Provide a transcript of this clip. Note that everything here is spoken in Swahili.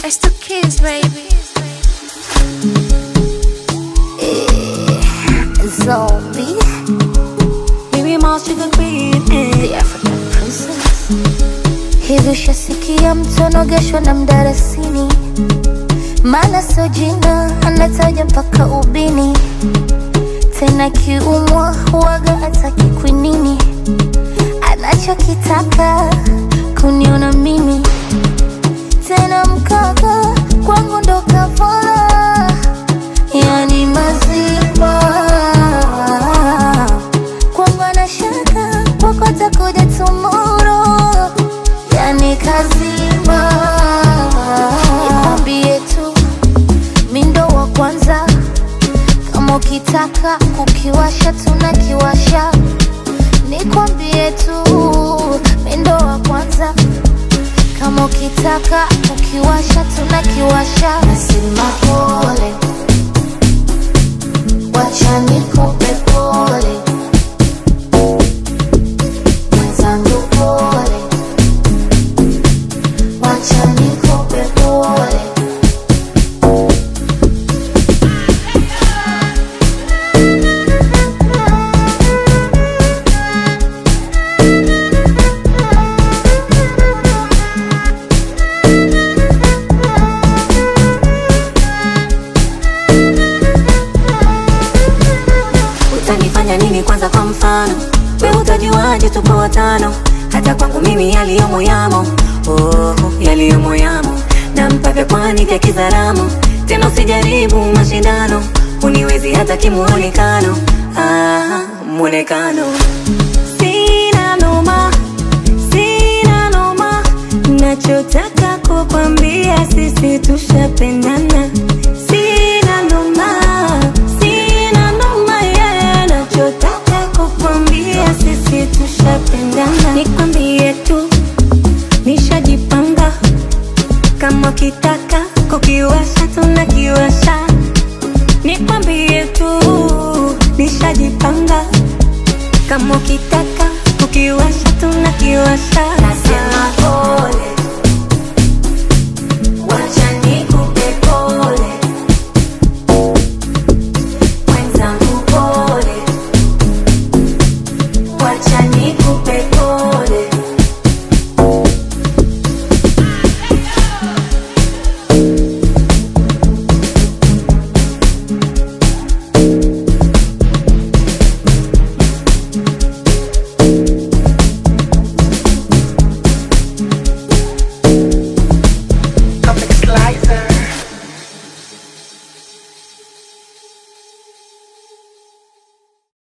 It's the kids, baby. Zombie. Baby mouse sugar queen, The African princess. Hivi ushasikia mtu anogeshwa na mdarasini? Maana sio jina, anataja mpaka ubini. Tena kiumwa huwaga hataki kwinini. Anachokitaka kuniona mimi. Tena mkaka kwangu ndo kafara. Yani mazima kwangu anashaka kwako atakuja tomorrow. Yani kazima nikwambie tu mindo wa kwanza. Kama ukitaka kukiwasha tunakiwasha. Nikwambie tu mindo wa kwanza. Kama ukitaka kukiwasha tunakiwasha. Nasema pole, wacha nikupe pole. Mwenzangu pole, wacha nikupe pole. Utanifanya nini kwanza kwa mfano? Wewe utajuaje tupo watano? Hata kwangu mimi yaliyomo yamo. Oh, yaliyomo yamo. Na mpaka kwani kia kizaramo. Tena usijaribu mashindano. Uniwezi hata kimuonekano. Muonekano. Sina noma, sina noma. Nachotaka kukwambia sisi tushapendana. Sina noma, sina noma, yeah. Nachotaka kukwambia sisi tushapendana. Nikwambie tu nishajipanga. Kama ukitaka kukiwasha tunakiwasha. Nikwambie tu nishajipanga. Kama ukitaka kukiwasha tunakiwasha. Nasema pole, wacha nikupe pole. Mwenzangu pole, wacha nikupe